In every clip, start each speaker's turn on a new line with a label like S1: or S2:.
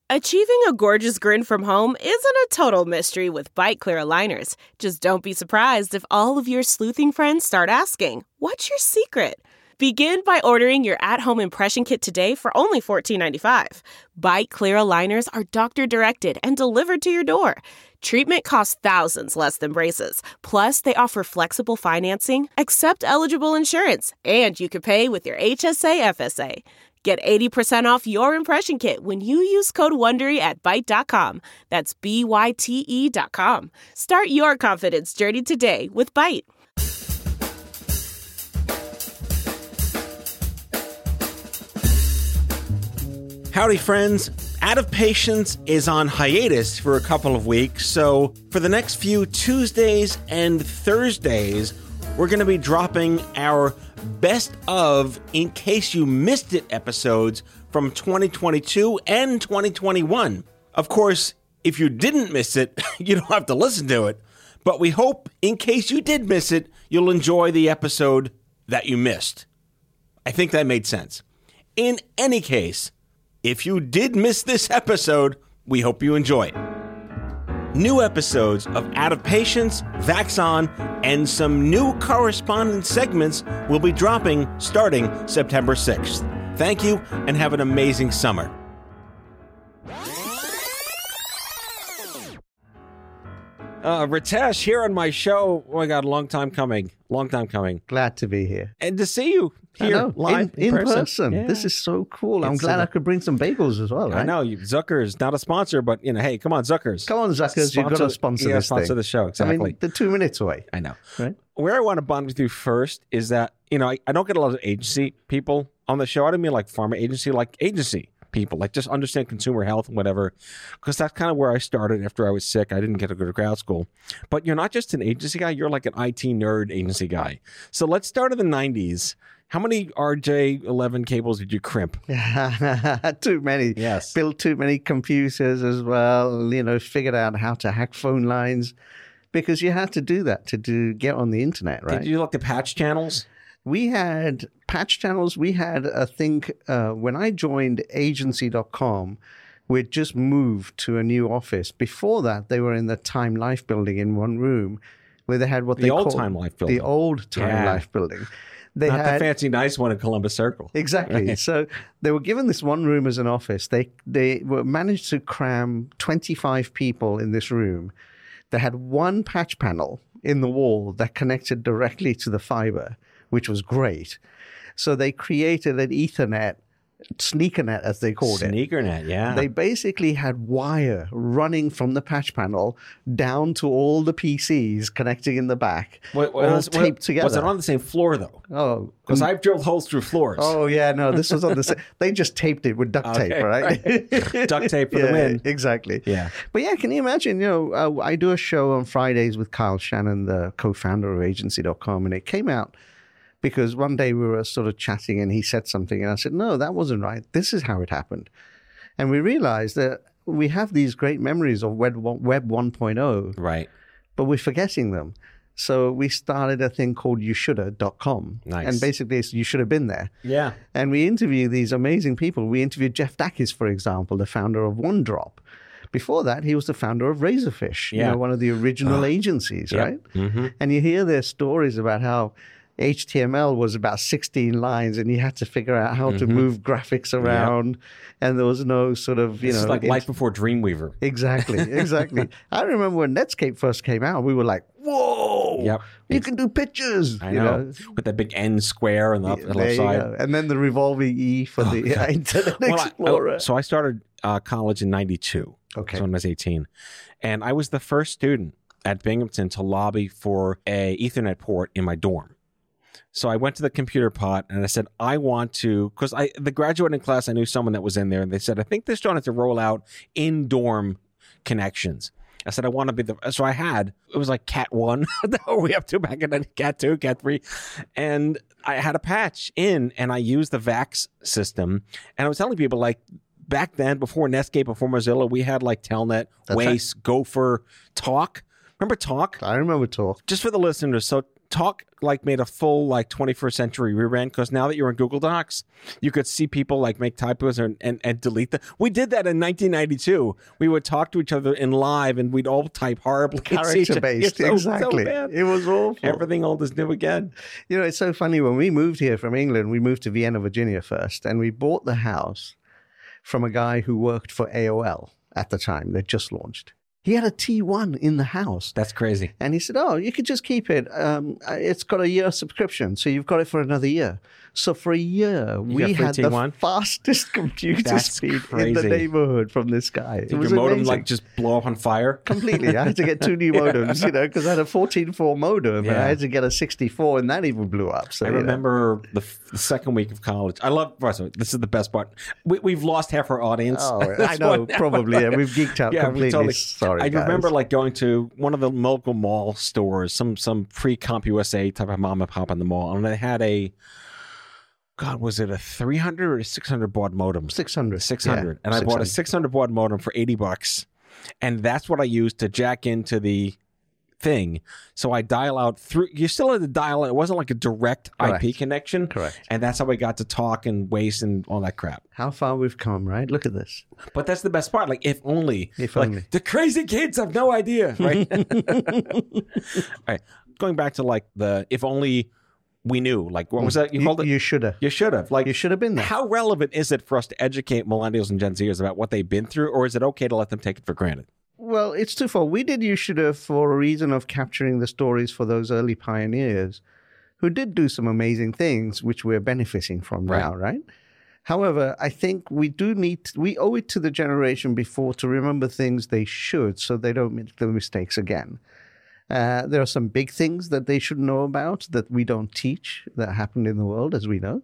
S1: Achieving a gorgeous grin from home isn't a total mystery with Byte Clear aligners. Just don't be surprised if all of your sleuthing friends start asking, "What's your secret?" Begin by ordering your at-home impression kit today for only $14.95. Byte Clear aligners are doctor-directed and delivered to your door. Treatment costs thousands less than braces. Plus, they offer flexible financing, accept eligible insurance, and you can pay with your HSA FSA. Get 80% off your impression kit when you use code WONDERY at Byte.com. That's BYTE.com. Start your confidence journey today with Byte.
S2: Howdy, friends. Out of Patience is on hiatus for a couple of weeks, so for the next few Tuesdays and Thursdays, we're going to be dropping our best of In Case You Missed It episodes from 2022 and 2021. Of course, if you didn't miss it, you don't have to listen to it, but we hope, in case you did miss it, you'll enjoy the episode that you missed. I think that made sense. In any case, if you did miss this episode, we hope you enjoy it. New episodes of Out of Patience, Vaxon, and some new correspondence segments will be dropping starting September 6th. Thank you, and have an amazing summer. Ritesh, here on my show. Oh my God, long time coming.
S3: Glad to be here.
S2: And to see you here live
S3: in person. Yeah. This is so cool. I'm glad I could bring some bagels as well. Right?
S2: I know. Zucker's not a sponsor, but, hey, come on, Zucker's.
S3: Come on, Zucker's. You've got to sponsor this thing.
S2: Sponsor the show, exactly.
S3: I mean, they're 2 minutes away.
S2: I know.
S3: Right?
S2: Where I want to bond with you first is that, I don't get a lot of agency people on the show. I don't mean like pharma agency, like agency people, like just understand consumer health and whatever, because that's kind of where I started after I was sick. I didn't get to go to grad school. But you're not just an agency guy, you're like an IT nerd agency guy. So let's start in the 90s. How many RJ11 cables did you crimp?
S3: Too many.
S2: Yes.
S3: Built too many computers as well, figured out how to hack phone lines, because you had to do that to get on the internet, right?
S2: Did you look at patch channels?
S3: We had patch channels. We had a thing when I joined agency.com, we'd just moved to a new office. Before that, they were in the Time Life building in one room where they had what they called
S2: the old Time Life building.
S3: The old Time Life building. They
S2: Not the fancy nice one in Columbus Circle.
S3: Exactly. So they were given this one room as an office. They were managed to cram 25 people in this room. They had one patch panel in the wall that connected directly to the fiber, which was great. So they created an Ethernet, sneakernet as they called it.
S2: Sneakernet, yeah.
S3: They basically had wire running from the patch panel down to all the PCs connecting in the back, all taped together.
S2: Was it on the same floor, though?
S3: Oh.
S2: Because I've drilled holes through floors.
S3: Oh, yeah, no, this was on the same. They just taped it with duct tape, right?
S2: Duct tape for the win.
S3: Exactly.
S2: Yeah.
S3: But yeah, can you imagine, I do a show on Fridays with Kyle Shannon, the co-founder of agency.com, and it came out because one day we were sort of chatting and he said something and I said, no, that wasn't right. This is how it happened. And we realized that we have these great memories of Web 1.0.
S2: Right.
S3: But we're forgetting them. So we started a thing called youshoulda.com.
S2: Nice.
S3: And basically it's you should have been there.
S2: Yeah.
S3: And we interview these amazing people. We interviewed Jeff Dackis, for example, the founder of OneDrop. Before that, he was the founder of Razorfish, one of the original agencies, right?
S2: Mm-hmm.
S3: And you hear their stories about how HTML was about 16 lines and you had to figure out how to move graphics around and there was no sort of,
S2: It's like life before Dreamweaver.
S3: Exactly. I remember when Netscape first came out, we were like, whoa, you can do pictures.
S2: I know. With that big N square on the left side.
S3: Go. And then the revolving E for the Internet Explorer.
S2: So I started college in 92.
S3: Okay.
S2: So when I was 18. And I was the first student at Binghamton to lobby for a Ethernet port in my dorm. So I went to the computer pot and I said, I want to, because the graduating class, I knew someone that was in there and they said, I think they're starting to roll out in dorm connections. I said, I want to be so it was like Cat 1. What were we up to back in Cat 2, Cat 3? And I had a patch in and I used the VAX system. And I was telling people like, back then, before Netscape, before Mozilla, we had like Telnet, Waze, Gopher, Talk. Remember Talk?
S3: I remember Talk.
S2: Just for the listeners, so Talk like made a full like 21st century rebrand, because now that you're in Google Docs, you could see people like make typos and delete them. We did that in 1992. We would talk to each other in live and we'd all type horribly.
S3: Character based, exactly.
S2: So
S3: it was awful.
S2: Everything old is new again.
S3: You know, it's so funny. When we moved here from England, we moved to Vienna, Virginia first, and we bought the house from a guy who worked for AOL at the time. They just launched. He had a T1 in the house.
S2: That's crazy.
S3: And he said, oh, you could just keep it. It's got a year subscription, so you've got it for another year. So for a year, we had
S2: T1?
S3: the fastest computer
S2: That's
S3: speed
S2: crazy.
S3: in the neighborhood from this guy.
S2: Did your modem like just blow up on fire?
S3: Completely. I had to get 2 new modems, because I had a 14.4 modem, and I had to get a 64, and that even blew up. So
S2: I remember the second week of college. I love, this is the best part. We've lost half our audience.
S3: Oh, I know, probably. Yeah, we've geeked out completely. Sorry,
S2: I
S3: guys.
S2: remember like going to one of the local mall stores, some pre-CompUSA type of mom and pop in the mall, and they had was it a 300 or a 600 baud modem?
S3: 600.
S2: 600. And I bought a 600 baud modem for $80. And that's what I used to jack into the thing. So I dial out through, you still had to dial it. It wasn't like a direct IP connection.
S3: Correct.
S2: And that's how we got to talk and waste and all that crap.
S3: How far we've come, right? Look at this.
S2: But that's the best part. Like, if only.
S3: If
S2: like,
S3: only.
S2: The crazy kids have no idea, right? All right. Going back to like the, if only we knew, like, what was that you called it?
S3: You should have.
S2: You should have. Like,
S3: You should have been there.
S2: how relevant is it for us to educate millennials and Gen Zers about what they've been through, or is it okay to let them take it for granted?
S3: Well, it's twofold. We did You Should Have for a reason of capturing the stories for those early pioneers who did do some amazing things, which we're benefiting from now, right? However, I think we owe it to the generation before to remember things they should, so they don't make the mistakes again. There are some big things that they should know about that we don't teach that happened in the world, as we know.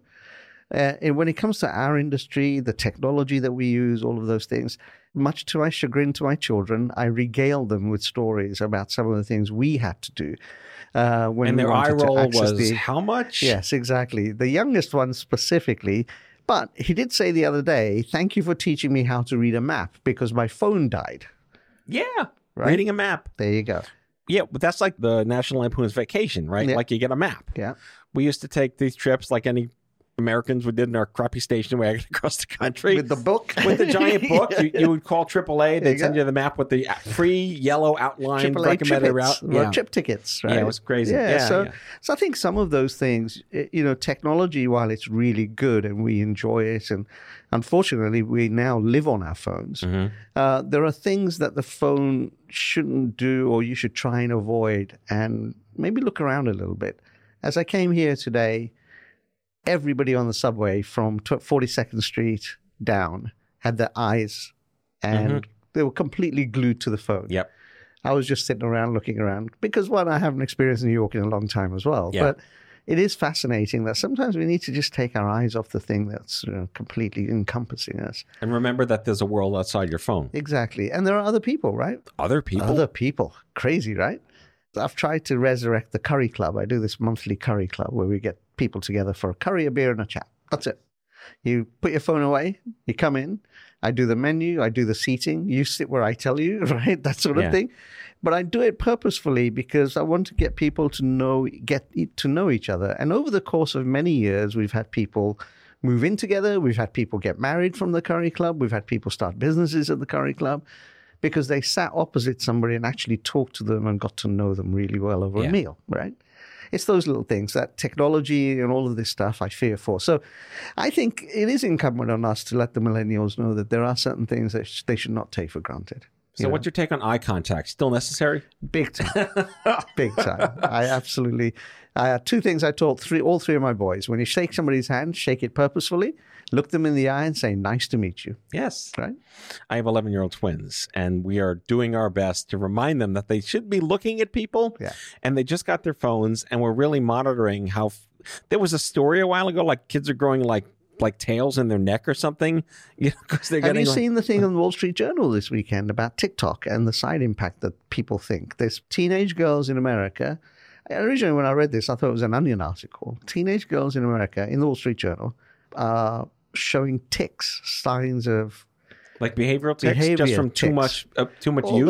S3: And when it comes to our industry, the technology that we use, all of those things, much to my chagrin to my children, I regale them with stories about some of the things we had to do. When
S2: And
S3: we
S2: their eye
S3: wanted to
S2: roll
S3: access
S2: was how much?
S3: Yes, exactly. The youngest one specifically. But he did say the other day, thank you for teaching me how to read a map because my phone died.
S2: Yeah.
S3: Right?
S2: Reading a map.
S3: There you go.
S2: Yeah, but that's like the National Lampoon's Vacation, right?
S3: Yeah.
S2: Like you get a map.
S3: Yeah.
S2: We used to take these trips like any Americans we did in our crappy station wagon across the country.
S3: With the book?
S2: With the giant book.
S3: Yeah.
S2: You would call AAA. They'd send you the map with the free yellow outline
S3: AAA
S2: recommended route.
S3: trip tickets, right?
S2: Yeah, it was crazy.
S3: So I think some of those things, technology, while it's really good and we enjoy it, and unfortunately we now live on our phones, there are things that the phone shouldn't do or you should try and avoid and maybe look around a little bit. As I came here today, everybody on the subway from 42nd Street down had their eyes and they were completely glued to the phone.
S2: Yep.
S3: I was just sitting around looking around because, one, I haven't experienced New York in a long time as well.
S2: Yeah.
S3: But it is fascinating that sometimes we need to just take our eyes off the thing that's completely encompassing us.
S2: And remember that there's a world outside your phone.
S3: Exactly. And there are other people, right?
S2: Other people?
S3: Other people. Crazy, right? I've tried to resurrect the curry club. I do this monthly curry club where we get people together for a curry, a beer, and a chat. That's it. You put your phone away, you come in, I do the menu, I do the seating, you sit where I tell you, right? That sort of thing. But I do it purposefully because I want to get people to get to know each other. And over the course of many years, we've had people move in together, we've had people get married from the curry club, we've had people start businesses at the curry club because they sat opposite somebody and actually talked to them and got to know them really well over a meal, right? It's those little things, that technology and all of this stuff I fear for. So I think it is incumbent on us to let the millennials know that there are certain things that they should not take for granted.
S2: So what's your take on eye contact? Still necessary?
S3: Big time. Big time. I absolutely... two things I taught all three of my boys. When you shake somebody's hand, shake it purposefully, look them in the eye and say, nice to meet you.
S2: Yes.
S3: Right?
S2: I have 11-year-old twins, and we are doing our best to remind them that they should be looking at people.
S3: Yeah.
S2: And they just got their phones, and we're really monitoring how... There was a story a while ago, like kids are growing like tails in their neck or something. Because they're
S3: Have
S2: getting...
S3: you seen the thing on the Wall Street Journal this weekend about TikTok and the side impact that people think? There's teenage girls in America. Originally, when I read this, I thought it was an Onion article. Teenage girls in America in the Wall Street Journal are showing tics, signs of
S2: like behavioral tics, just from too much use?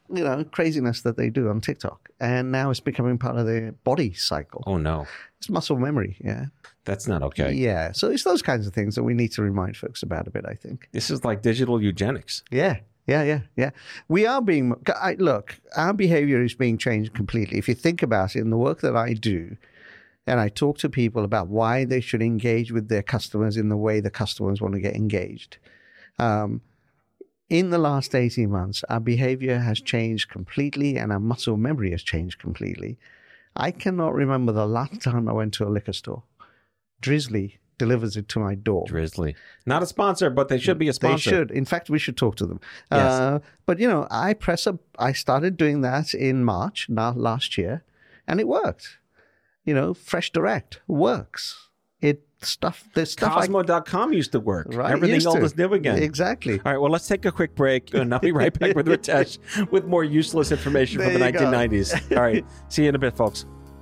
S3: craziness that they do on TikTok. And now it's becoming part of their body cycle.
S2: Oh, no. It's
S3: muscle memory, yeah.
S2: That's not okay.
S3: Yeah. So it's those kinds of things that we need to remind folks about a bit, I think.
S2: This is like digital eugenics.
S3: Yeah. We are being... Look, our behavior is being changed completely. If you think about it, in the work that I do, and I talk to people about why they should engage with their customers in the way the customers want to get engaged. In the last 18 months, our behavior has changed completely and our muscle memory has changed completely. I cannot remember the last time I went to a liquor store. Drizzly delivers it to my door.
S2: Drizzly. Not a sponsor, but they should be a sponsor.
S3: They should. In fact, we should talk to them.
S2: Yes.
S3: But, I started doing that in March last year, and it worked. Fresh Direct works.
S2: Cosmo.com used to work.
S3: Right,
S2: Everything old is new again.
S3: Exactly.
S2: All right, well, let's take a quick break, and I'll be right back with Ritesh with more useless information from the 1990s. All right, see you in a bit, folks.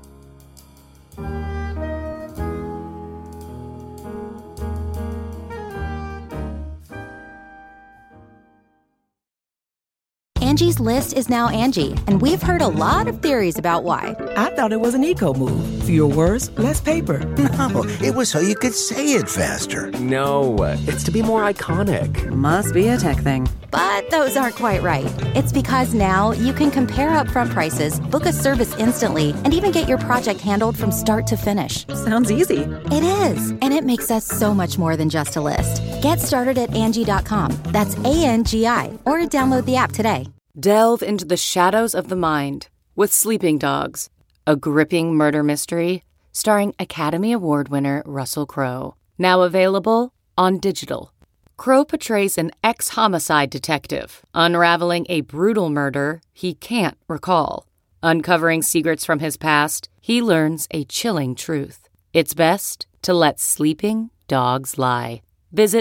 S4: Angie's List is now Angie, and we've heard a lot of theories about why.
S5: I thought it was an eco move. Fewer words, less paper.
S6: No, it was so you could say it faster.
S7: No, it's to be more iconic.
S8: Must be a tech thing.
S4: But those aren't quite right. It's because now you can compare upfront prices, book a service instantly, and even get your project handled from start to finish.
S5: Sounds easy.
S4: It is, and it makes us so much more than just a list. Get started at Angie.com. That's ANGI, or download the app today.
S9: Delve into the shadows of the mind with Sleeping Dogs, a gripping murder mystery starring Academy Award winner Russell Crowe. Now available on digital. Crowe portrays an ex-homicide detective unraveling a brutal murder he can't recall. Uncovering secrets from his past, he learns a chilling truth. It's best to let sleeping dogs lie. Visit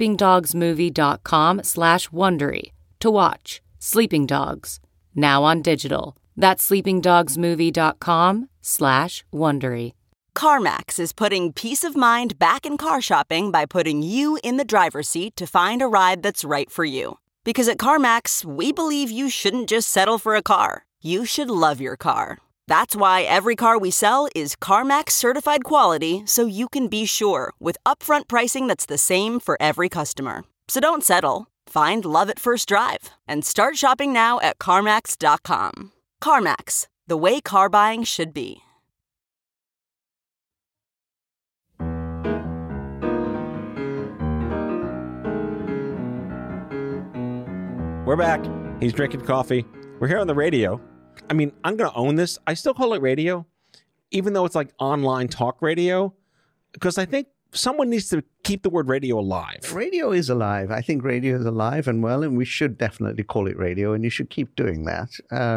S9: sleepingdogsmovie.com/Wondery to watch Sleeping Dogs, now on digital. That's sleepingdogsmovie.com/Wondery.
S10: CarMax is putting peace of mind back in car shopping by putting you in the driver's seat to find a ride that's right for you. Because at CarMax, we believe you shouldn't just settle for a car. You should love your car. That's why every car we sell is CarMax certified quality, so you can be sure with upfront pricing that's the same for every customer. So don't settle. Find love at first drive and start shopping now at CarMax.com. CarMax, the way car buying should be.
S2: We're back. He's drinking coffee. We're here on the radio. I mean, I'm going to own this. I still call it radio, even though it's like online talk radio, because I think someone needs to keep the word radio alive.
S3: Radio is alive. I think radio is alive and well, and we should definitely call it radio, and you should keep doing that.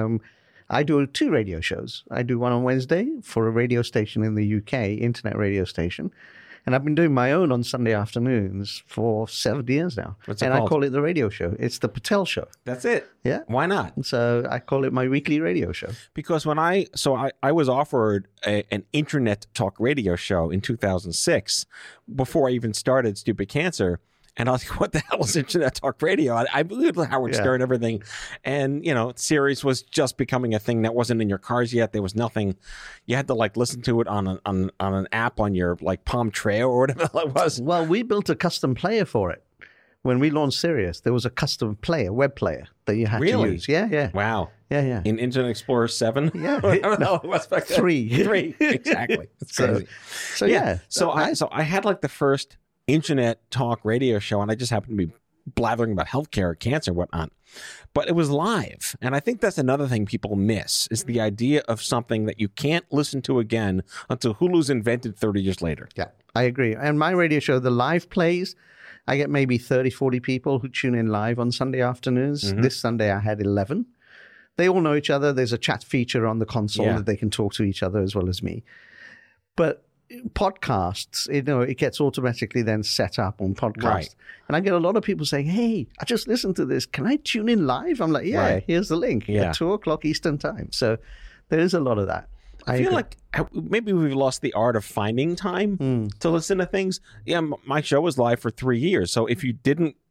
S3: I do 2 radio shows. I do one on Wednesday for a radio station in the UK, internet radio station. And I've been doing my own on Sunday afternoons for 7 years now.
S2: What's it
S3: and
S2: called?
S3: I call it the radio show. It's the Patel Show.
S2: That's it.
S3: Yeah.
S2: Why not?
S3: So I call it my weekly radio show.
S2: Because when I was offered an internet talk radio show in 2006, before I even started Stupid Cancer, and I was like, what the hell is internet talk radio? I believed Howard Stern and everything. And, Sirius was just becoming a thing that wasn't in your cars yet. There was nothing. You had to listen to it on an app on your Palm Treo or whatever it was.
S3: Well, we built a custom player for it. When we launched Sirius, there was a custom player, web player that you had to use. Yeah.
S2: Wow.
S3: Yeah.
S2: In Internet Explorer 7?
S3: Yeah.
S2: No, it was back then.
S3: 3.
S2: 3, exactly. It's crazy.
S3: So yeah.
S2: So I had the first internet talk radio show, and I just happened to be blathering about healthcare, cancer, whatnot. But it was live. And I think that's another thing people miss, is the idea of something that you can't listen to again until Hulu's invented 30 years later.
S3: Yeah, I agree. And my radio show, the live plays, I get maybe 30, 40 people who tune in live on Sunday afternoons. Mm-hmm. This Sunday I had 11. They all know each other. There's a chat feature on the console that they can talk to each other as well as me. But podcasts, it gets automatically then set up on podcast. Right. And I get a lot of people saying, hey, I just listened to this. Can I tune in live? I'm like, here's the link at 2:00 Eastern time. So there is a lot of that.
S2: I feel like maybe we've lost the art of finding time to listen to things. Yeah, my show was live for 3 years. So if you didn't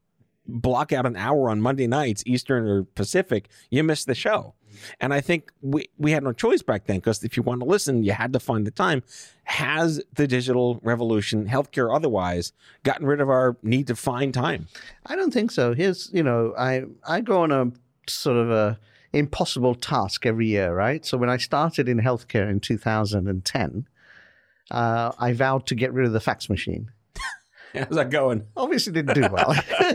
S2: block out an hour on Monday nights, Eastern or Pacific, you miss the show. And I think we had no choice back then, because if you want to listen, you had to find the time. Has the digital revolution, healthcare otherwise, gotten rid of our need to find time?
S3: I don't think so. Here's, I go on a sort of a impossible task every year, right? So when I started in healthcare in 2010, I vowed to get rid of the fax machine.
S2: How's that going?
S3: Obviously didn't do well.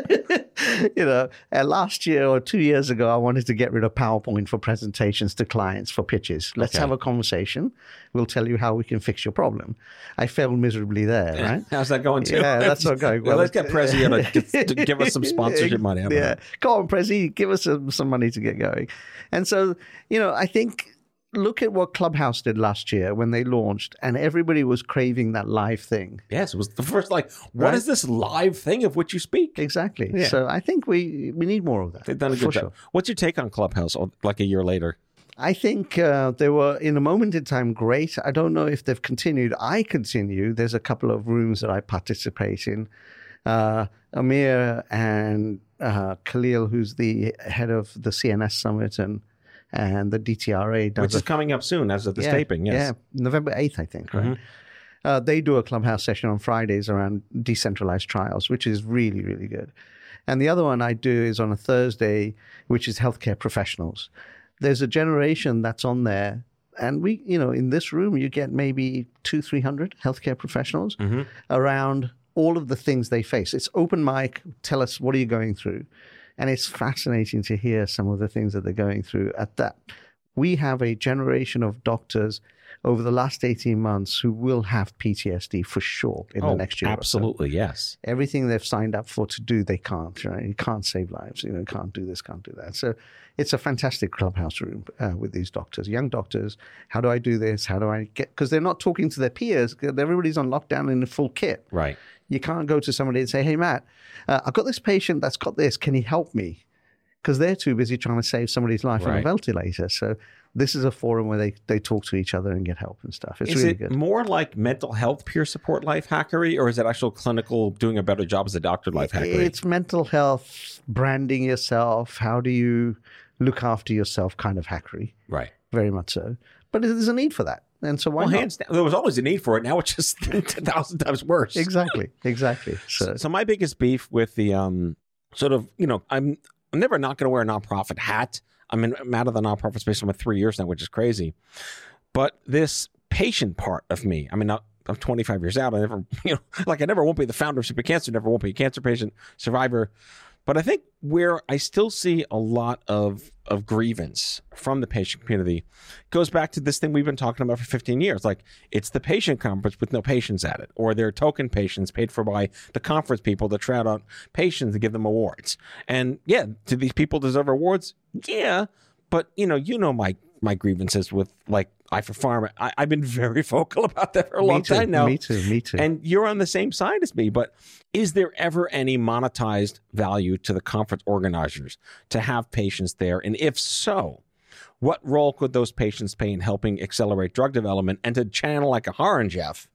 S3: Last year or 2 years ago, I wanted to get rid of PowerPoint for presentations to clients for pitches. Let's have a conversation. We'll tell you how we can fix your problem. I failed miserably there, right?
S2: How's that going too?
S3: Yeah, that's not going well.
S2: Let's get Prezi to give us some sponsorship money.
S3: Yeah, go on, Prezi, give us some money to get going. And so, I think, look at what Clubhouse did last year when they launched, and everybody was craving that live thing.
S2: Yes, it was the first, what is this live thing of which you speak?
S3: Exactly.
S2: Yeah.
S3: So I think we need more of that.
S2: They've done a good job. Sure. What's your take on Clubhouse, like a year later?
S3: I think they were, in a moment in time, great. I don't know if they've continued. I continue. There's a couple of rooms that I participate in. Amir and Khalil, who's the head of the CNS Summit and the DTRA.
S2: Which is coming up soon as of this taping, yes.
S3: Yeah, November 8th, I think, right? Mm-hmm. They do a Clubhouse session on Fridays around decentralized trials, which is really, really good. And the other one I do is on a Thursday, which is healthcare professionals. There's a generation that's on there. And we, in this room, you get maybe 200-300 healthcare professionals around all of the things they face. It's open mic. Tell us, what are you going through? And it's fascinating to hear some of the things that they're going through at that. We have a generation of doctors over the last 18 months who will have PTSD for sure in the next year.
S2: Absolutely, yes.
S3: Everything they've signed up for to do, they can't. Right? You can't save lives. Can't do this, can't do that. So it's a fantastic Clubhouse room with these doctors, young doctors. How do I do this? How do I get... Because they're not talking to their peers. Everybody's on lockdown in a full kit.
S2: Right.
S3: You can't go to somebody and say, hey, Matt, I've got this patient that's got this. Can you help me? Because they're too busy trying to save somebody's life on a ventilator. So this is a forum where they talk to each other and get help and stuff. It's really good.
S2: Is it more like mental health peer support life hackery, or is it actual clinical doing a better job as a doctor life hackery?
S3: It's mental health, branding yourself. How do you look after yourself kind of hackery?
S2: Right.
S3: Very much so. But there's a need for that. And so why not?
S2: Hands down, there was always a need for it. Now it's just 10,000 times worse.
S3: Exactly.
S2: So my biggest beef with the I'm never not going to wear a nonprofit hat. I'm out of the nonprofit space for 3 years now, which is crazy. But this patient part of me, I'm 25 years out. I never, I never won't be the founder of Super Cancer, never won't be a cancer patient, survivor. But I think where I still see a lot of grievance from the patient community goes back to this thing we've been talking about for 15 years. Like, it's the patient conference with no patients at it, or they're token patients paid for by the conference people to trot out patients to give them awards. And yeah, do these people deserve awards? Yeah. But my grievances with I for Pharma. I've been very vocal about that for a long time now.
S3: Me too.
S2: And you're on the same side as me. But is there ever any monetized value to the conference organizers to have patients there? And if so, what role could those patients play in helping accelerate drug development? And to channel like a Har and Jeff,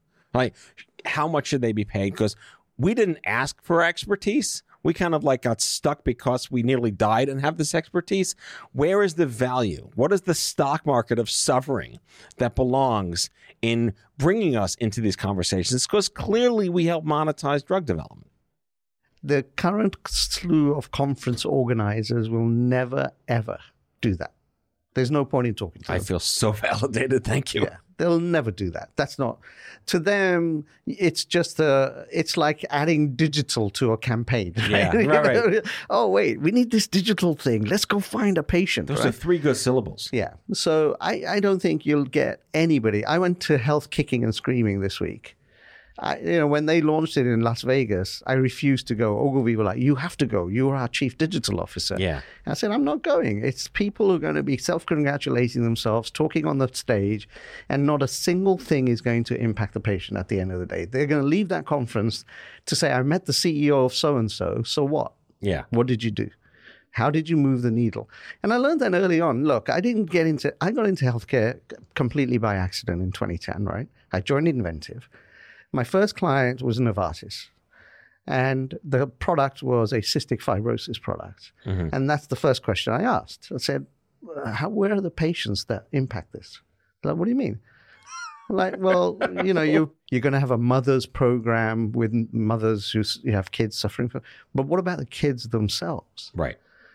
S2: how much should they be paid? Because we didn't ask for expertise. We kind of got stuck because we nearly died and have this expertise. Where is the value? What is the stock market of suffering that belongs in bringing us into these conversations? Because clearly we help monetize drug development.
S3: The current slew of conference organizers will never, ever do that. There's no point in talking to them.
S2: I feel so validated. Thank you.
S3: Yeah, they'll never do that. That's not, to them, it's just it's like adding digital to a campaign. Right?
S2: Yeah, right.
S3: Oh, wait, we need this digital thing. Let's go find a patient.
S2: Those are 3 good syllables.
S3: Yeah. So I don't think you'll get anybody. I went to Health Kicking and Screaming this week. When they launched it in Las Vegas, I refused to go. Ogilvy were like, you have to go. You're our chief digital officer.
S2: Yeah.
S3: I said, I'm not going. It's people who are going to be self-congratulating themselves, talking on the stage, and not a single thing is going to impact the patient at the end of the day. They're going to leave that conference to say, I met the CEO of so-and-so. So what?
S2: Yeah.
S3: What did you do? How did you move the needle? And I learned that early on. Look, I got into healthcare completely by accident in 2010, right? I joined Inventive. My first client was Novartis. And the product was a cystic fibrosis product. And that's the first question I asked. I said, where are the patients that impact this? Like, what do you mean? Like, well, you know, you're going to have a mother's program with mothers who have kids suffering from, but what about the kids themselves?
S2: Right.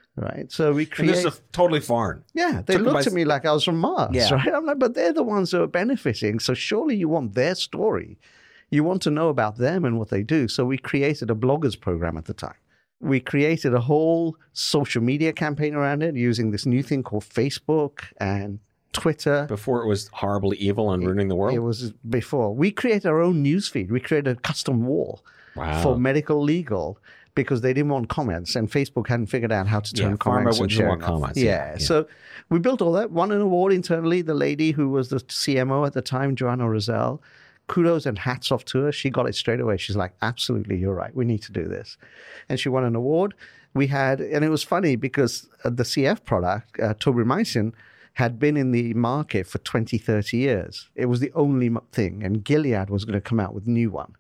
S3: So we create.
S2: And this is totally foreign.
S3: Yeah, they looked at me like I was from Mars, right? I'm like, but they're the ones who are benefiting. So surely you want their story. You want to know about them and what they do. So we created a bloggers program at the time. We created a whole social media campaign around it using this new thing called Facebook and Twitter.
S2: Before it was horribly evil and ruining the world?
S3: It was before. We created our own newsfeed. We created a custom wall for medical legal because they didn't want comments and Facebook hadn't figured out how to turn comments and sharing
S2: comments.
S3: Yeah. So we built all that, won an award internally. The lady who was the CMO at the time, Joanna Roselle, kudos and hats off to her. She got it straight away. She's like, absolutely, you're right. We need to do this. And she won an award. And it was funny because the CF product, tobramycin, had been in the market for 20, 30 years. It was the only thing. And Gilead was going to come out with a new one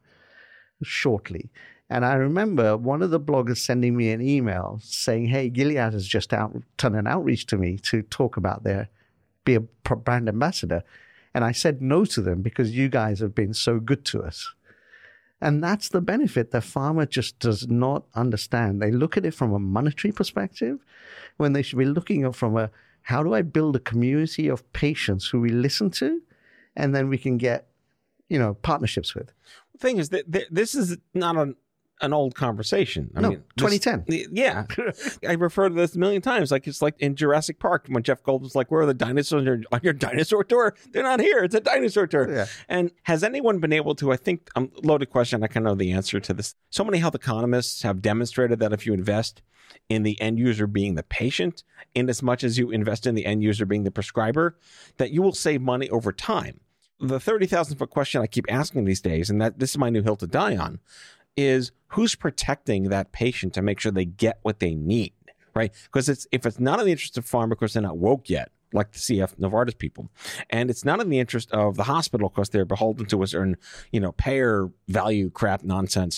S3: shortly. And I remember one of the bloggers sending me an email saying, hey, Gilead has just done an outreach to me to talk about be a brand ambassador. And I said no to them because you guys have been so good to us. And that's the benefit that pharma just does not understand. They look at it from a monetary perspective when they should be looking at it from how do I build a community of patients who we listen to and then we can get, partnerships with.
S2: The thing is that this is not an old conversation. I mean,
S3: 2010.
S2: Yeah. I refer to this a million times. Like, it's like in Jurassic Park when Jeff Goldblum's like, where are the dinosaurs on your dinosaur tour? They're not here. It's a dinosaur tour.
S3: Yeah.
S2: And has anyone been able to, I think, loaded question, I kind of know the answer to this. So many health economists have demonstrated that if you invest in the end user being the patient, in as much as you invest in the end user being the prescriber, that you will save money over time. The 30,000-foot question I keep asking these days, and that this is my new hill to die on, is who's protecting that patient to make sure they get what they need, right? Because if it's not in the interest of pharma because they're not woke yet, like the CF Novartis people, and it's not in the interest of the hospital because they're beholden to a certain, payer value crap nonsense,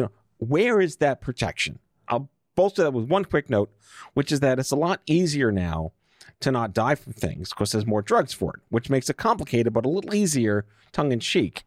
S2: where is that protection? I'll bolster that with one quick note, which is that it's a lot easier now to not die from things because there's more drugs for it, which makes it complicated, but a little easier tongue-in-cheek.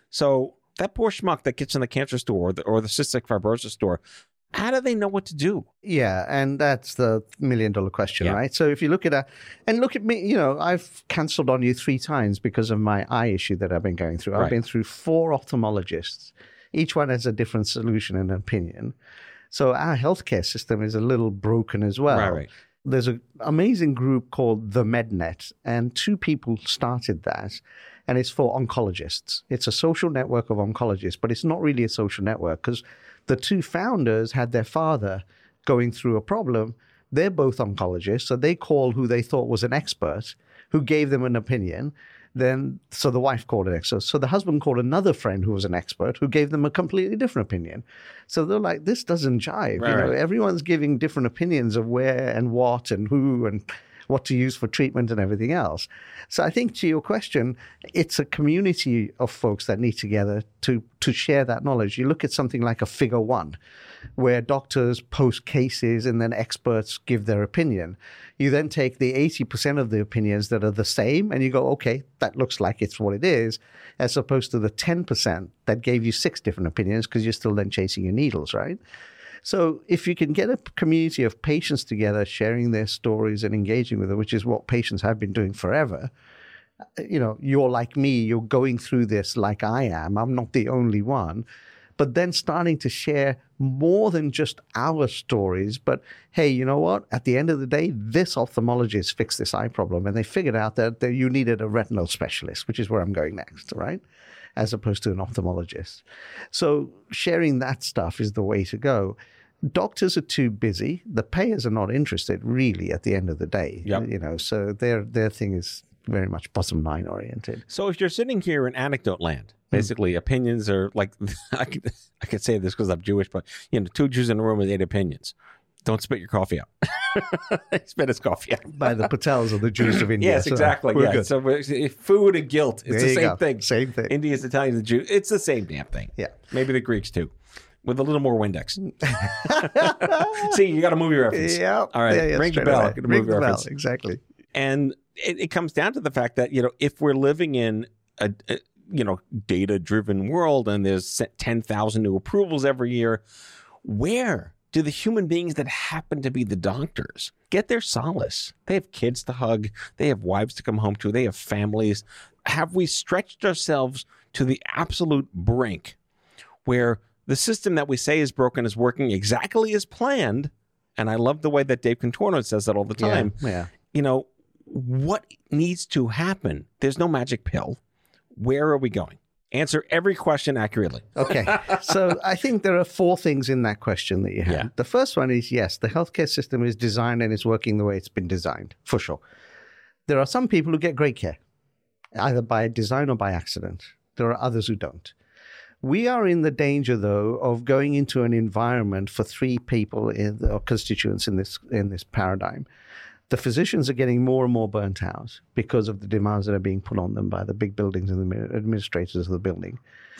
S2: So that poor schmuck that gets in the cancer store or the cystic fibrosis store, how do they know what to do?
S3: Yeah, and that's the $1 million question, right? So if you look at look at me, I've canceled on you 3 times because of my eye issue that I've been going through. I've been through 4 ophthalmologists. Each one has a different solution and opinion. So our healthcare system is a little broken as well.
S2: Right.
S3: There's an amazing group called the MedNet, and 2 people started that, and it's for oncologists. It's a social network of oncologists, but it's not really a social network because the 2 founders had their father going through a problem. They're both oncologists, so they called who they thought was an expert, who gave them an opinion. So the wife called an expert. So the husband called another friend who was an expert, who gave them a completely different opinion. So they're like, this doesn't jive.
S2: Right.
S3: Everyone's giving different opinions of where and what and who and what to use for treatment and everything else. So I think to your question, it's a community of folks that need together to share that knowledge. You look at something like a Figure 1, where doctors post cases and then experts give their opinion. You then take the 80% of the opinions that are the same and you go, okay, that looks like it's what it is, as opposed to the 10% that gave you 6 different opinions because you're still then chasing your needles, right? So if you can get a community of patients together, sharing their stories and engaging with them, which is what patients have been doing forever, you're like me, you're going through this like I am. I'm not the only one. But then starting to share more than just our stories, but hey, you know what? At the end of the day, this ophthalmologist fixed this eye problem, and they figured out that you needed a retinal specialist, which is where I'm going next, right? As opposed to an ophthalmologist. So sharing that stuff is the way to go. Doctors are too busy. The payers are not interested, really, at the end of the day.
S2: Yep.
S3: So their thing is very much bottom line oriented.
S2: So if you're sitting here in anecdote land, basically opinions are like, I could say this because I'm Jewish, but 2 Jews in a room with 8 opinions. Don't spit your coffee out. Spit his coffee out.
S3: By the Patels of the Jews of India.
S2: Yes, exactly.
S3: We're
S2: yeah.
S3: good.
S2: So food and guilt, it's the same thing.
S3: Same thing.
S2: Indians, Italians, the Jews, it's the same damn thing.
S3: Yeah.
S2: Maybe the Greeks too. with a little more Windex. See, you got to move your reference.
S3: Yeah.
S2: All right. Ring the bell.
S3: Ring the bell. Exactly.
S2: And it comes down to the fact that, if we're living in a data-driven world and there's 10,000 new approvals every year, where do the human beings that happen to be the doctors get their solace? They have kids to hug. They have wives to come home to. They have families. Have we stretched ourselves to the absolute brink where the system that we say is broken is working exactly as planned? And I love the way that Dave Contorno says that all the time.
S3: Yeah.
S2: What needs to happen? There's no magic pill. Where are we going? Answer every question accurately.
S3: Okay. So I think there are 4 things in that question that you have.
S2: Yeah.
S3: The first one is, yes, the healthcare system is designed and is working the way it's been designed, for sure. There are some people who get great care, either by design or by accident. There are others who don't. We are in the danger, though, of going into an environment for 3 people or constituents in this paradigm. The physicians are getting more and more burnt out because of the demands that are being put on them by the big buildings and the administrators of the building.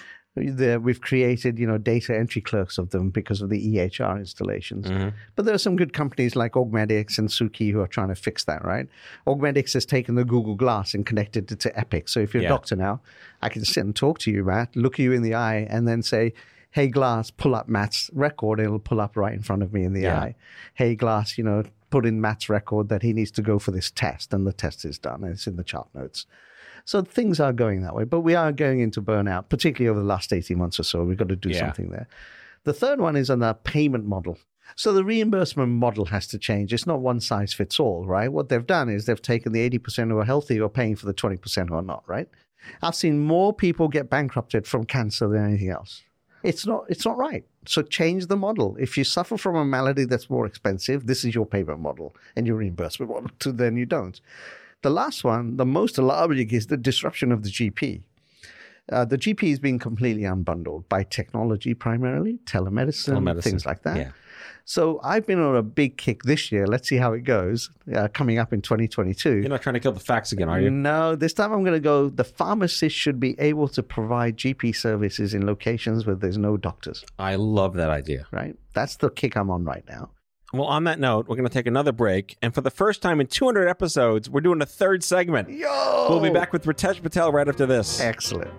S3: We've created, data entry clerks of them because of the EHR installations. Mm-hmm. But there are some good companies like Augmedix and Suki who are trying to fix that, right? Augmedix has taken the Google Glass and connected it to Epic. So if you're a doctor now, I can sit and talk to you, Matt, look you in the eye, and then say, hey, Glass, pull up Matt's record. It'll pull up right in front of me in the eye. Hey, Glass, put in Matt's record that he needs to go for this test, and the test is done, and it's in the chart notes. So things are going that way, but we are going into burnout, particularly over the last 18 months or so. We've got to do something there. The third one is on the payment model. So the reimbursement model has to change. It's not one size fits all, right? What they've done is they've taken the 80% who are healthy who are paying for the 20% who are not, right? I've seen more people get bankrupted from cancer than anything else. It's not right. So change the model. If you suffer from a malady that's more expensive, this is your payment model and your reimbursement model. Then you don't. The last one, the most alarming, is the disruption of the GP. The GP is being completely unbundled by technology primarily, telemedicine, things like that. Yeah. So I've been on a big kick this year. Let's see how it goes coming up in 2022.
S2: You're not trying to kill the facts again, are you?
S3: No, this time I'm going to go, the pharmacist should be able to provide GP services in locations where there's no doctors.
S2: I love that idea.
S3: Right? That's the kick I'm on right now.
S2: Well, on that note, we're going to take another break. And for the first time in 200 episodes, we're doing a third segment.
S3: Yo!
S2: We'll be back with Ritesh Patel right after this.
S3: Excellent.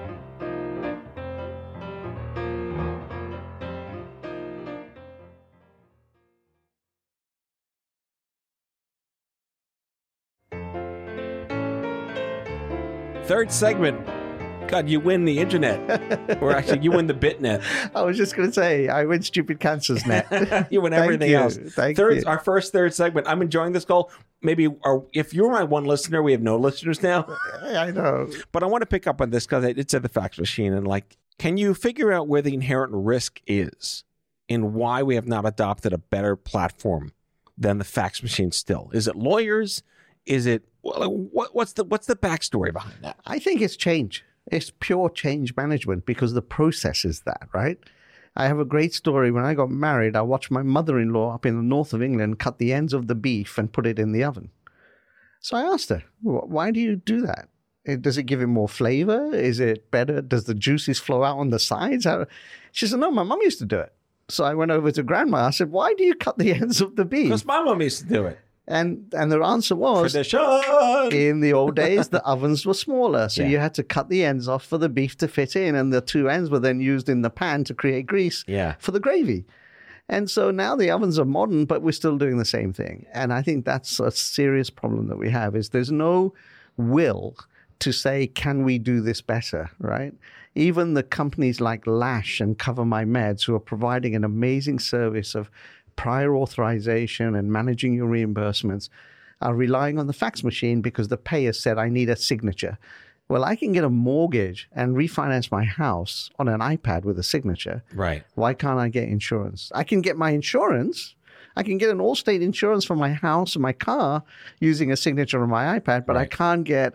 S2: Third segment. God, you win the internet. Or actually, you win the BitNet.
S3: I was just going to say, I win Stupid Cancer's net.
S2: You win everything else.
S3: Thank you.
S2: Our first third segment. I'm enjoying this call. Maybe if you're my one listener, we have no listeners now.
S3: I know.
S2: But I want to pick up on this because it said the fax machine. And can you figure out where the inherent risk is and why we have not adopted a better platform than the fax machine still? Is it lawyers? Is it what's the backstory behind that?
S3: I think it's change. It's pure change management because the process is that, right? I have a great story. When I got married, I watched my mother-in-law up in the north of England cut the ends of the beef and put it in the oven. So I asked her, why do you do that? Does it give it more flavor? Is it better? Does the juices flow out on the sides? She said, no, my mom used to do it. So I went over to grandma. I said, why do you cut the ends of the beef?
S2: Because my mom used to do it.
S3: And their answer was,
S2: tradition.
S3: In the old days, the ovens were smaller. So you had to cut the ends off for the beef to fit in. And the 2 ends were then used in the pan to create grease for the gravy. And so now the ovens are modern, but we're still doing the same thing. And I think that's a serious problem that we have is there's no will to say, can we do this better, right? Even the companies like Lash and Cover My Meds, who are providing an amazing service of prior authorization and managing your reimbursements, are relying on the fax machine because the payer said, I need a signature. Well, I can get a mortgage and refinance my house on an iPad with a signature.
S2: Right.
S3: Why can't I get insurance? I can get my insurance. I can get an Allstate insurance for my house and my car using a signature on my iPad, but I can't get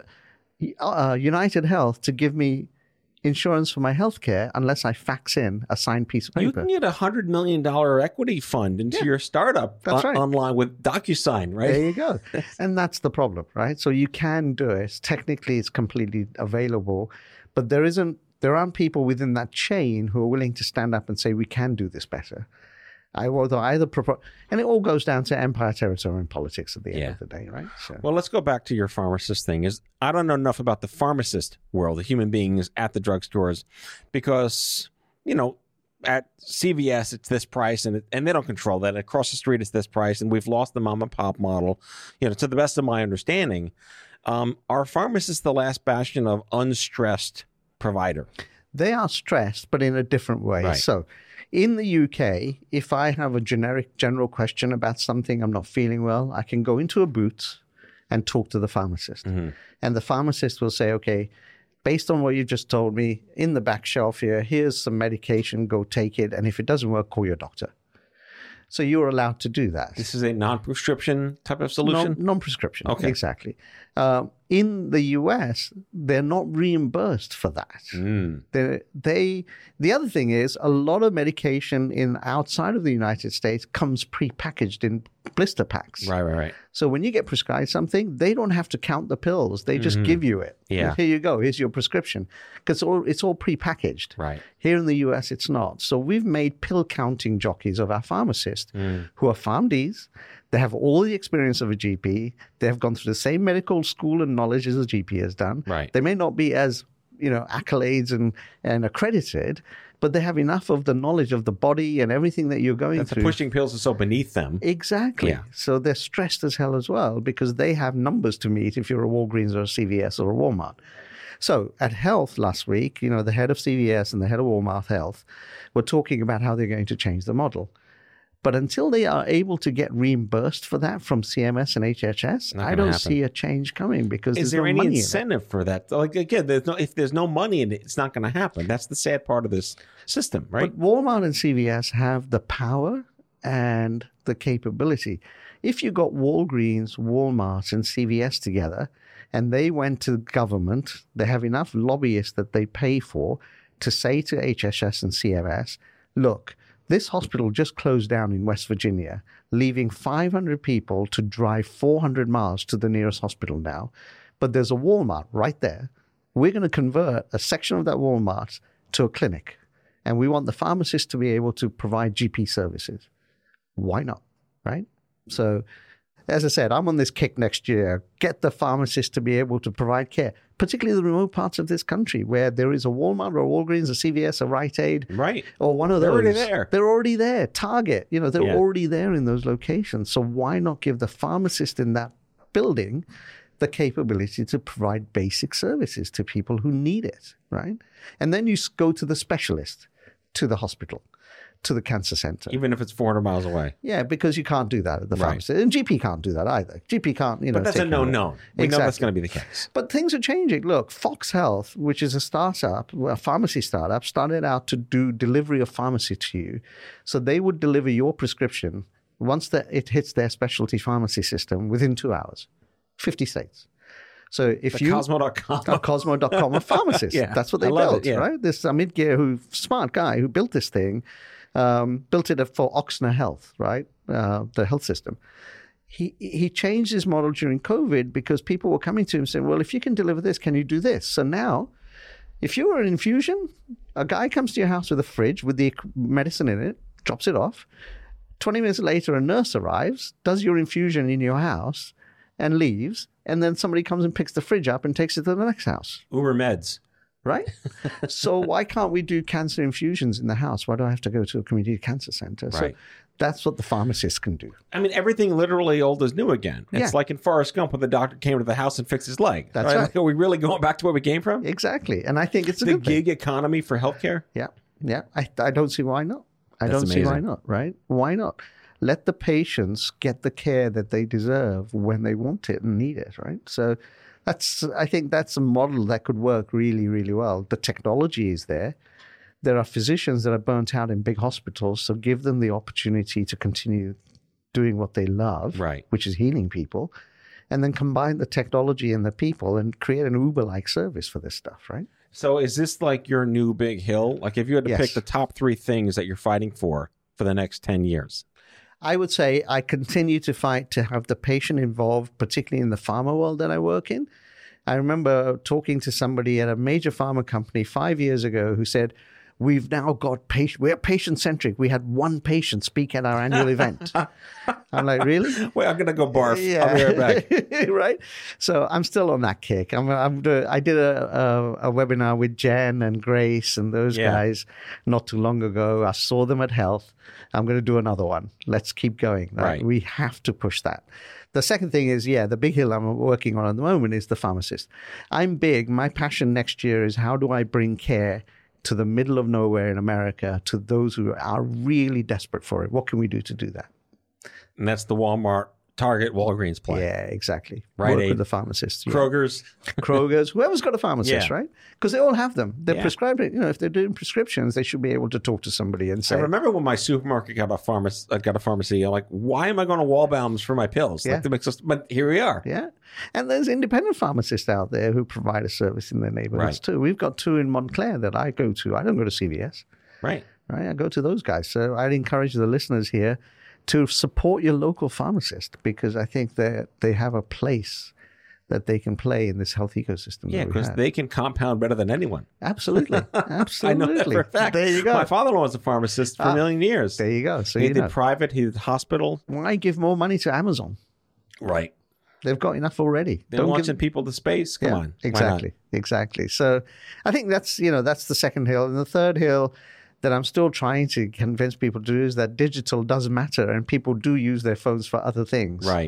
S3: United Health to give me insurance for my healthcare unless I fax in a signed piece of paper.
S2: You can get $100 million equity fund into your startup online with DocuSign, right?
S3: There you go. And that's the problem, right? So you can do it. Technically, it's completely available, but there isn't There aren't people within that chain who are willing to stand up and say, we can do this better. And it all goes down to empire, territory, and politics at the end of the day, right? So.
S2: Well, let's go back to your pharmacist thing. I don't know enough about the pharmacist world, the human beings at the drugstores, because, at CVS, it's this price, and they don't control that. Across the street, it's this price, and we've lost the mom and pop model. To the best of my understanding, are pharmacists the last bastion of unstressed provider?
S3: They are stressed, but in a different way.
S2: Right.
S3: So in the UK, if I have a general question about something, I'm not feeling well, I can go into a Boots and talk to the pharmacist. Mm-hmm. And the pharmacist will say, okay, based on what you just told me, in the back shelf here, here's some medication, go take it. And if it doesn't work, call your doctor. So you're allowed to do that.
S2: This is a non-prescription type of solution?
S3: Non-prescription,
S2: okay.
S3: Exactly. In the US, they're not reimbursed for that. The other thing is, a lot of medication outside of the United States comes pre-packaged in blister packs.
S2: Right.
S3: So when you get prescribed something, they don't have to count the pills. They just give you it.
S2: Yeah.
S3: Here you go. Here's your prescription. Because it's all pre-packaged.
S2: Right.
S3: Here in the US, it's not. So we've made pill-counting jockeys of our pharmacists who are PharmDs. They have all the experience of a GP. They have gone through the same medical school and knowledge as a GP has done.
S2: Right.
S3: They may not be as, accolades and accredited, but they have enough of the knowledge of the body and everything that you're going through.
S2: The pushing pills is so beneath them.
S3: Exactly.
S2: Yeah.
S3: So they're stressed as hell as well because they have numbers to meet if you're a Walgreens or a CVS or a Walmart. So at Health last week, the head of CVS and the head of Walmart Health were talking about how they're going to change the model. But until they are able to get reimbursed for that from CMS and HHS, I don't see a change coming because
S2: is there any incentive for that? Like again, if there's no money in it, it's not going to happen. That's the sad part of this system, right?
S3: But Walmart and CVS have the power and the capability. If you got Walgreens, Walmart, and CVS together, and they went to government, they have enough lobbyists that they pay for to say to HHS and CMS, look, this hospital just closed down in West Virginia, leaving 500 people to drive 400 miles to the nearest hospital now. But there's a Walmart right there. We're going to convert a section of that Walmart to a clinic. And we want the pharmacist to be able to provide GP services. Why not? Right? So, as I said, I'm on this kick next year. Get the pharmacist to be able to provide care, particularly the remote parts of this country where there is a Walmart or a Walgreens, a CVS, a Rite Aid,
S2: right,
S3: or one of those.
S2: They're already there.
S3: They're already there. Target, they're already there in those locations. So why not give the pharmacist in that building the capability to provide basic services to people who need it, right? And then you go to the specialist, to the hospital, to the cancer center.
S2: Even if it's 400 miles away.
S3: Yeah, because you can't do that at the pharmacy. And GP can't do that either. GP can't,
S2: But that's a no-no. We know that's going to be the case.
S3: But things are changing. Look, Fox Health, which is a startup, a pharmacy startup, started out to do delivery of pharmacy to you. So they would deliver your prescription once it hits their specialty pharmacy system within 2 hours. 50 states. So if
S2: Cosmo.com.
S3: Cosmo.com of pharmacists. That's what they built, right? This Amit Gir, smart guy who built this thing, built it for Ochsner Health, right? The health system. He changed his model during COVID because people were coming to him saying, well, if you can deliver this, can you do this? So now, if you were an infusion, a guy comes to your house with a fridge with the medicine in it, drops it off. 20 minutes later, a nurse arrives, does your infusion in your house and leaves. And then somebody comes and picks the fridge up and takes it to the next house.
S2: Uber Meds.
S3: Right? So why can't we do cancer infusions in the house? Why do I have to go to a community cancer center?
S2: Right.
S3: So that's what the pharmacist can do.
S2: I mean, everything literally old is new again. It's like in Forrest Gump when the doctor came to the house and fixed his leg.
S3: That's right.
S2: Like, are we really going back to where we came from?
S3: Exactly. And I think it's a
S2: the
S3: good thing.
S2: gig economy for healthcare?
S3: Yeah. I don't see why not. I don't see why not, right? Why not? Let the patients get the care that they deserve when they want it and need it, right? So I think that's a model that could work really, really well. The technology is there. There are physicians that are burnt out in big hospitals, so give them the opportunity to continue doing what they love,
S2: right,
S3: which is healing people, and then combine the technology and the people and create an Uber-like service for this stuff, right?
S2: So is this like your new big hill? Like if you had to pick the top 3 things that you're fighting for the next 10 years?
S3: I would say I continue to fight to have the patient involved, particularly in the pharma world that I work in. I remember talking to somebody at a major pharma company 5 years ago who said, we've now got we're patient-centric. We had one patient speak at our annual event. I'm like, really?
S2: Well, I'm going to go barf.
S3: Yeah.
S2: I'll be right back.
S3: Right? So I'm still on that kick. I did a webinar with Jen and Grace and those guys not too long ago. I saw them at Health. I'm going to do another one. Let's keep going. Right? We have to push that. The second thing is, the big hill I'm working on at the moment is the pharmacist. I'm big. My passion next year is how do I bring care to the middle of nowhere in America, to those who are really desperate for it. What can we do to do that?
S2: And that's the Walmart, Target, Walgreens plan.
S3: Yeah, exactly.
S2: Right.
S3: Work with the pharmacists.
S2: Kroger's.
S3: Whoever's got a pharmacist, right? Because they all have them. They're prescribed it. If they're doing prescriptions, they should be able to talk to somebody and say.
S2: I remember when my supermarket got a pharmacy. I'm like, why am I going to Walbaum's for my pills? Like, that makes us, but here we are.
S3: Yeah. And there's independent pharmacists out there who provide a service in their neighborhoods too. We've got 2 in Montclair that I go to. I don't go to CVS.
S2: Right.
S3: I go to those guys. So I'd encourage the listeners here to support your local pharmacist, because I think that they have a place that they can play in this health ecosystem.
S2: Yeah, because they can compound better than anyone.
S3: Absolutely. Absolutely.
S2: I know that for a fact.
S3: There you go.
S2: My father-in-law was a pharmacist for a million years.
S3: There you go. So
S2: he did private, he did hospital.
S3: Why give more money to Amazon?
S2: Right.
S3: They've got enough already.
S2: They're launching people to space. Come on.
S3: Exactly. So I think that's the second hill. And the third hill that I'm still trying to convince people to do is that digital does matter and people do use their phones for other things.
S2: Right.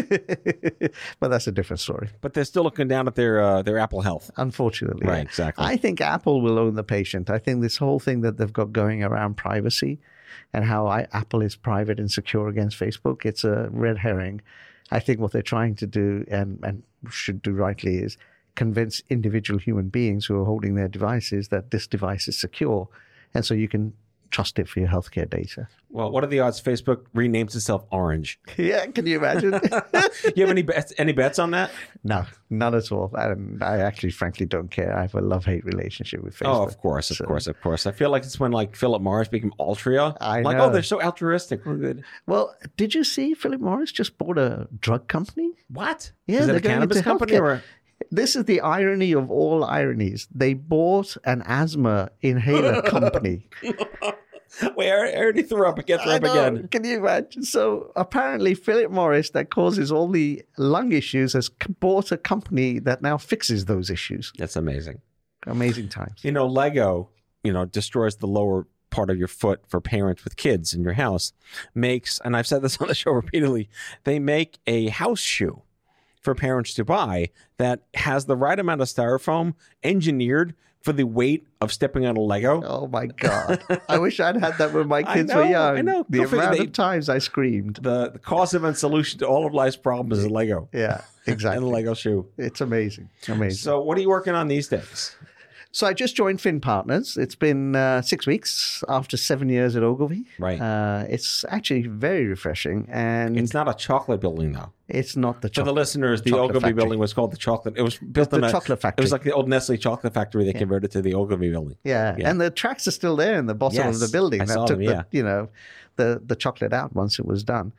S3: But that's a different story.
S2: But they're still looking down at their Apple Health.
S3: Unfortunately.
S2: Right, exactly.
S3: I think Apple will own the patient. I think this whole thing that they've got going around privacy and how Apple is private and secure against Facebook, it's a red herring. I think what they're trying to do and should do rightly is convince individual human beings who are holding their devices that this device is secure. And so you can trust it for your healthcare data.
S2: Well, what are the odds Facebook renames itself Orange?
S3: Yeah, can you imagine?
S2: You have any bets on that?
S3: No, none at all. And I actually, frankly, don't care. I have a love-hate relationship with Facebook.
S2: Oh, of course. I feel like it's when Philip Morris became Altria.
S3: I
S2: know. Oh, they're so altruistic. We're good.
S3: Well, did you see Philip Morris just bought a drug company?
S2: What?
S3: Yeah,
S2: is it
S3: they're
S2: a cannabis company or?
S3: This is the irony of all ironies. They bought an asthma inhaler company.
S2: Wait, I already threw up. I can't throw up again.
S3: Can you imagine? So apparently Philip Morris, that causes all the lung issues, has bought a company that now fixes those issues.
S2: That's amazing.
S3: Amazing times.
S2: Lego, destroys the lower part of your foot for parents with kids in your house. And I've said this on the show repeatedly, they make a house shoe for parents to buy that has the right amount of styrofoam engineered for the weight of stepping on a Lego.
S3: Oh my God. I wish I'd had that when my kids were young.
S2: I know.
S3: The amount of times I screamed.
S2: The causative and solution to all of life's problems is a Lego.
S3: Yeah, exactly.
S2: And a Lego shoe.
S3: It's amazing. Amazing.
S2: So what are you working on these days?
S3: So I just joined Finn Partners. It's been 6 weeks after 7 years at Ogilvy.
S2: Right.
S3: It's actually very refreshing. And
S2: it's not a chocolate building, though.
S3: It's not the chocolate.
S2: For the listeners, the Ogilvy
S3: factory.
S2: building was called the chocolate. It was built in
S3: the chocolate factory.
S2: It was like the old Nestle chocolate factory they converted to the Ogilvy building.
S3: Yeah. And the tracks are still there in the bottom of the building.
S2: I saw them,
S3: the chocolate out once it was done.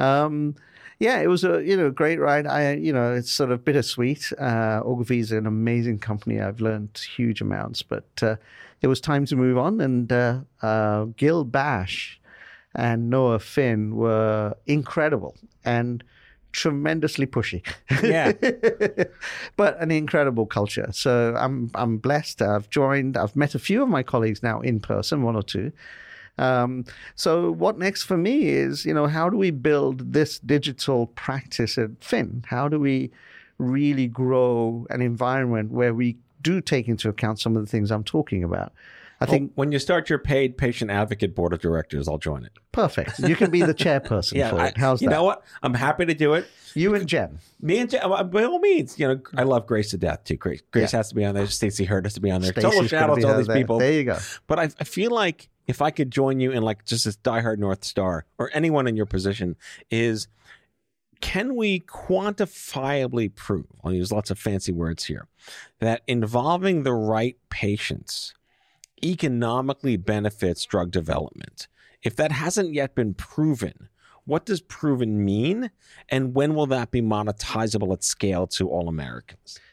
S3: It was a great ride. It's sort of bittersweet. Ogilvy is an amazing company. I've learned huge amounts, but it was time to move on. And Gil Bash and Noah Finn were incredible and tremendously pushy.
S2: Yeah.
S3: But an incredible culture. So I'm blessed. I've met a few of my colleagues now in person, one or two. So what next for me is, how do we build this digital practice at Finn? How do we really grow an environment where we do take into account some of the things I'm talking about? I think
S2: when you start your paid patient advocate board of directors, I'll join it.
S3: Perfect. You can be the chairperson for it. How's that?
S2: You know what? I'm happy to do it.
S3: You and Jen.
S2: Me and Jen, by all means. I love Grace to death too. Grace has to be on there. Stacey Hurd has to be on there. Total shout out to all these people.
S3: There you go.
S2: But I feel like if I could join you in just this diehard North Star or anyone in your position is, can we quantifiably prove, I'll use lots of fancy words here, that involving the right patients economically benefits drug development? If that hasn't yet been proven, what does proven mean? And when will that be monetizable at scale to all Americans?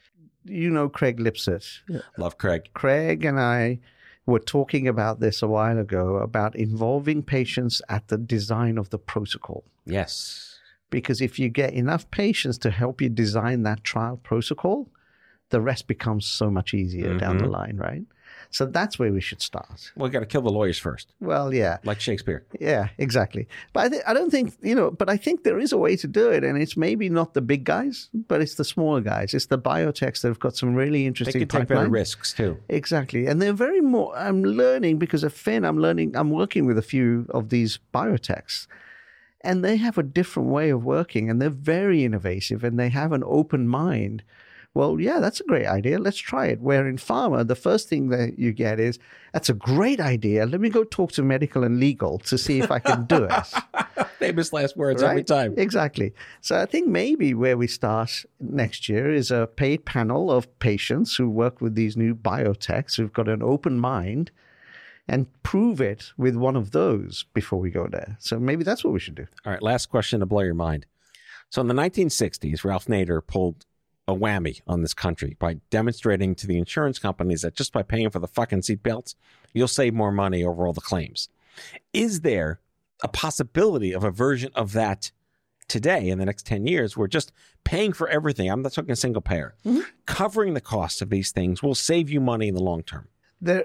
S3: you know Craig Lipset.
S2: Love Craig.
S3: Craig and I were talking about this a while ago, about involving patients at the design of the protocol.
S2: Yes.
S3: Because if you get enough patients to help you design that trial protocol, the rest becomes so much easier down the line, right? So that's where we should start.
S2: Well, we got to kill the lawyers first.
S3: Well, yeah.
S2: Like Shakespeare.
S3: Yeah, exactly. But I don't think, but I think there is a way to do it. And it's maybe not the big guys, but it's the smaller guys. It's the biotechs that have got some really interesting
S2: They can take better risks too.
S3: Exactly. And they're very more, I'm learning because of Finn, I'm working with a few of these biotechs. And they have a different way of working and they're very innovative and they have an open mind. Well, yeah, that's a great idea. Let's try it. Where in pharma, the first thing that you get is, that's a great idea. Let me go talk to medical and legal to see if I can do it.
S2: Famous last words
S3: Right?
S2: every time.
S3: Exactly. So I think maybe where we start next year is a paid panel of patients who work with these new biotechs who've got an open mind and prove it with one of those before we go there. So maybe that's what we should do.
S2: All right, last question to blow your mind. So in the 1960s, Ralph Nader pulled a whammy on this country by demonstrating to the insurance companies that just by paying for the fucking seatbelts, you'll save more money over all the claims. Is there a possibility of a version of that today in the next 10 years where just paying for everything, I'm not talking single payer, covering the costs of these things will save you money in the long term?
S3: There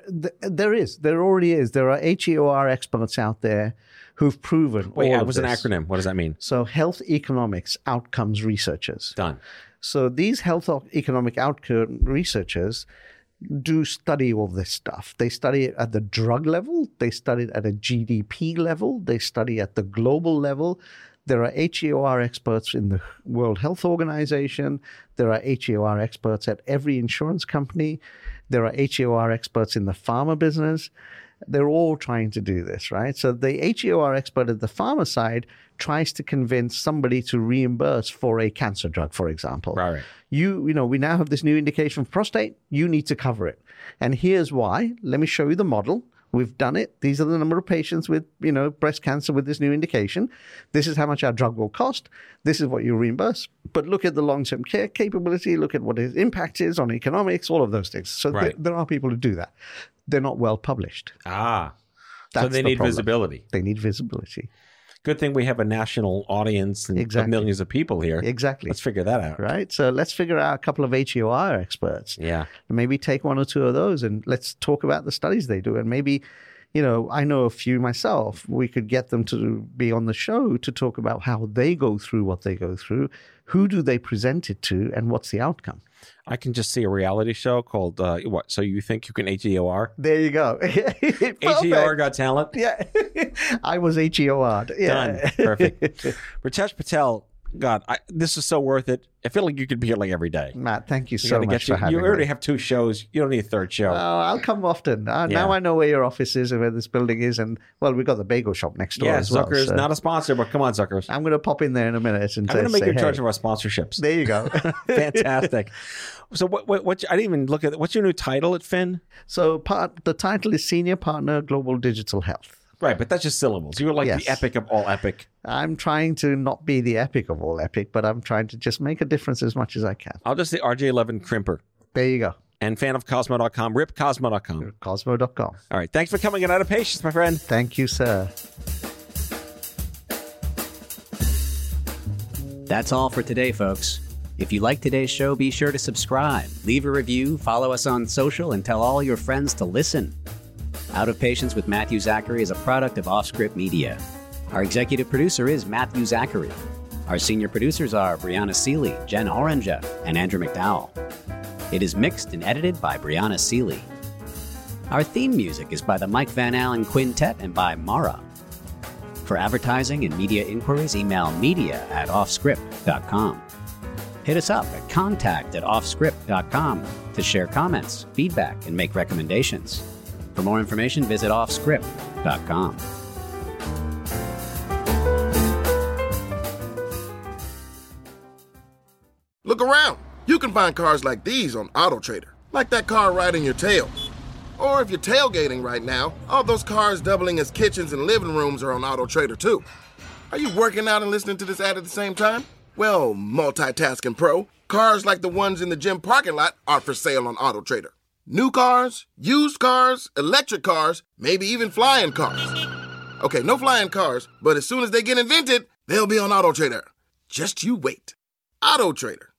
S3: already is. There are HEOR experts out there who've proven
S2: Wait,
S3: all
S2: it
S3: of
S2: was
S3: this.
S2: an acronym. What does that mean?
S3: So health economics outcomes researchers.
S2: Done.
S3: So these health economic outcome researchers do study all this stuff. They study it at the drug level. They study it at a GDP level. They study at the global level. There are HEOR experts in the World Health Organization. There are HEOR experts at every insurance company. There are HEOR experts in the pharma business. They're all trying to do this, right? So the HEOR expert at the pharma side tries to convince somebody to reimburse for a cancer drug, for example.
S2: Right.
S3: We now have this new indication for prostate. You need to cover it. And here's why. Let me show you the model. We've done it. These are the number of patients with, breast cancer with this new indication. This is how much our drug will cost. This is what you reimburse. But look at the long-term care capability. Look at what its impact is on economics, all of those things. So there are people who do that. They're not well published.
S2: So
S3: That's
S2: they
S3: the
S2: need
S3: problem.
S2: visibility.
S3: They need visibility.
S2: Good thing we have a national audience and of millions of people here.
S3: Exactly.
S2: Let's figure that out.
S3: Right? So let's figure out a couple of HEOR experts.
S2: Yeah.
S3: And maybe take one or two of those and let's talk about the studies they do. And maybe, I know a few myself. We could get them to be on the show to talk about how they go through what they go through. Who do they present it to and what's the outcome?
S2: I can just see a reality show called, what? So you think you can HEOR?
S3: There you go.
S2: HEOR Got Talent?
S3: Yeah. I was HEOR'd. Yeah.
S2: Done. Perfect. Ritesh Patel, God, this is so worth it. I feel like you could be here like every day.
S3: Matt, thank you so much for having me.
S2: You already have 2 shows. You don't need a 3rd show.
S3: I'll come often. Now I know where your office is and where this building is. And, we've got the bagel shop next door as well.
S2: Zucker's not a sponsor, but come on, Zucker's.
S3: I'm going to pop in there in a minute and
S2: I'm going to make you in
S3: hey.
S2: charge of our sponsorships.
S3: There you go.
S2: Fantastic. So what? I didn't even look at what's your new title at Finn?
S3: So the title is Senior Partner Global Digital Health.
S2: Right, but that's just syllables. You're like the epic of all epic.
S3: I'm trying to not be the epic of all epic, but I'm trying to just make a difference as much as I can.
S2: I'll just say RJ11 Crimper.
S3: There you go.
S2: And fan of Cosmo.com, ripcosmo.com.
S3: Cosmo.com.
S2: All right, thanks for coming in Out of Patience, my friend.
S3: Thank you, sir.
S8: That's all for today, folks. If you like today's show, be sure to subscribe, leave a review, follow us on social, and tell all your friends to listen. Out of Patience with Matthew Zachary is a product of Offscript Media. Our executive producer is Matthew Zachary. Our senior producers are Brianna Seeley, Jen Oranger, and Andrew McDowell. It is mixed and edited by Brianna Seeley. Our theme music is by the Mike Van Allen Quintet and by Mara. For advertising and media inquiries, email media@offscript.com. Hit us up at contact@offscript.com to share comments, feedback, and make recommendations. For more information, visit offscript.com.
S11: Look around. You can find cars like these on AutoTrader, like that car riding your tail. Or if you're tailgating right now, all those cars doubling as kitchens and living rooms are on AutoTrader too. Are you working out and listening to this ad at the same time? Well, multitasking pro, cars like the ones in the gym parking lot are for sale on AutoTrader. New cars, used cars, electric cars, maybe even flying cars. Okay, no flying cars, but as soon as they get invented, they'll be on AutoTrader. Just you wait. AutoTrader.